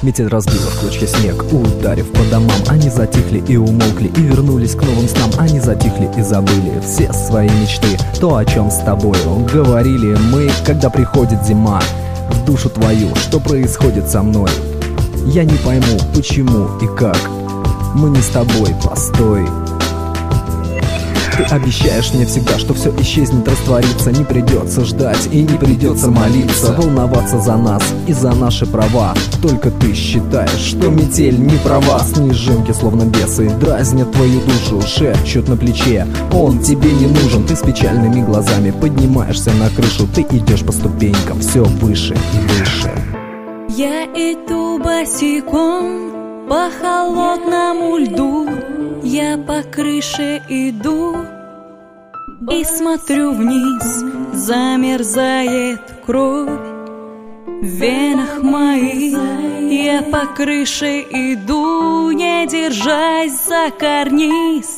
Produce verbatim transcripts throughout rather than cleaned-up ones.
Метель разбила в клочья снег, ударив по домам. Они затихли и умолкли, и вернулись к новым снам. Они затихли и забыли все свои мечты, то, о чем с тобою говорили мы, когда приходит зима в душу твою. Что происходит со мной? Я не пойму, почему и как. Мы не с тобой, постой. Ты обещаешь мне всегда, что все исчезнет, растворится. Не придется ждать и не придется молиться, волноваться за нас и за наши права. Только ты считаешь, что метель не права. Снежинки, словно бесы, дразнят твою душу, шепчут на плече: он тебе не нужен. Ты с печальными глазами поднимаешься на крышу. Ты идешь по ступенькам все выше и выше. Я иду босиком по холодному льду. Я по крыше иду и смотрю вниз. Замерзает кровь в венах моих. Я по крыше иду, не держась за карниз.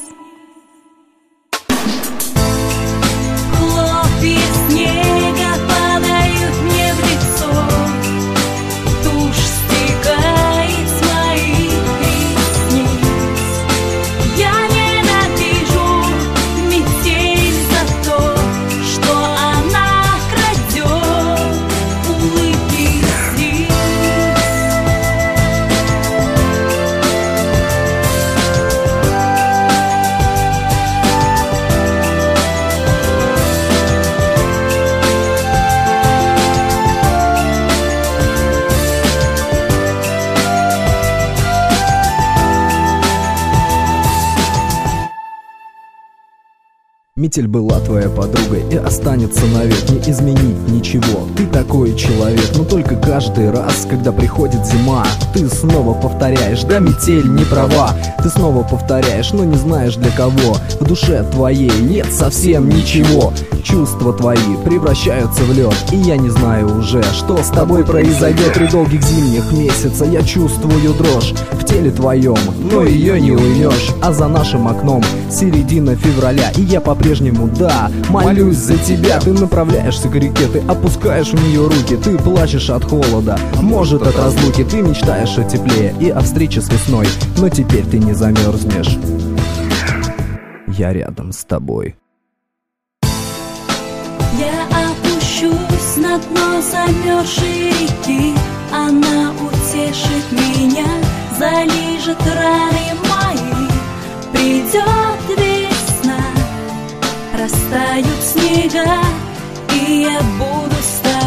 Хлопья снега падают мне в лицо. Тушь стекает с моих ресниц. Я ненавижу метель за то, что она крадет улыбки снег. Метель была твоей подругой и останется навек. Не изменить ничего, ты такой человек. Но только каждый раз, когда приходит зима, ты снова повторяешь: да, метель не права. Ты снова повторяешь, но не знаешь для кого. В душе твоей нет совсем ничего. Чувства твои превращаются в лед, и я не знаю уже, что с тобой произойдет. Три долгих зимних месяца я чувствую дрожь в теле твоем, но ее не уймешь. А за нашим окном середина февраля, и я по-прежнему, да, молюсь за тебя. Ты направляешься к реке, ты опускаешь в нее руки. Ты плачешь от холода, может от разлуки. Ты мечтаешь о тепле и о встрече с весной, но теперь ты не замерзнешь. Я рядом с тобой. Я опущусь на дно замерзшей реки. Она утешит меня, залижет раны мои. Придет весна, растают снега, и я буду с тобой.